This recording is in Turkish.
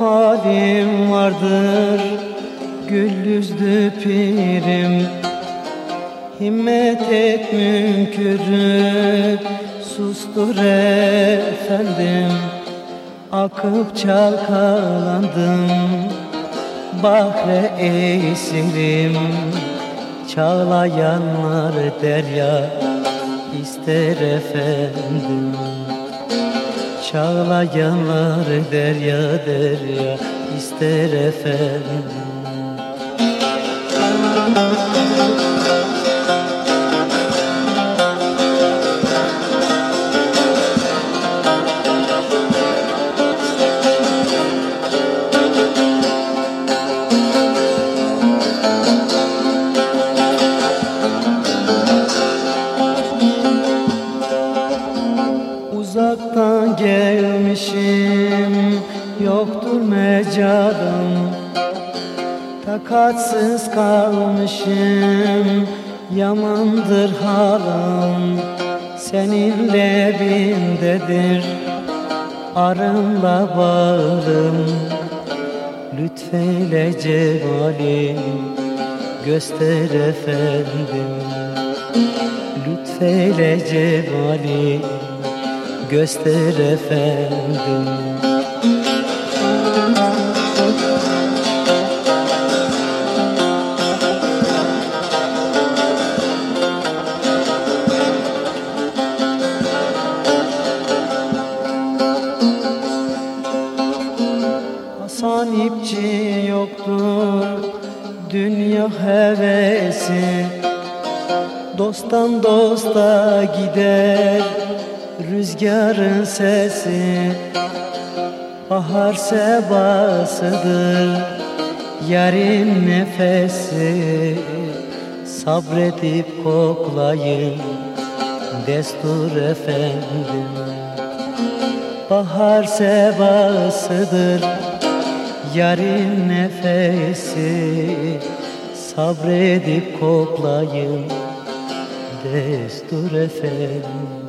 halim vardır gül yüzlü pirim. Himmet et münkürü sustur efendim. Akıp çalkalandım bahre esirim. Çağlayanlar derya ister efendim. Çağlayanlar derya derya ister efendim. Uzaktan gelmişim, yoktur mecalım. Takatsız kalmışım, yamandır halim. Seninle bindedir arımla bağım. Lütfeyle cemalin göster efendim. Lütfeyle cemalin göster efendim. Hasan ipçi yoktur dünya hevesi. Dosttan dosta gider rüzgarın sesi. Bahar sebasıdır yarın nefesi. Sabredip koklayın destur efendim. Bahar sebasıdır yarın nefesi. Sabredip koklayın destur efendim.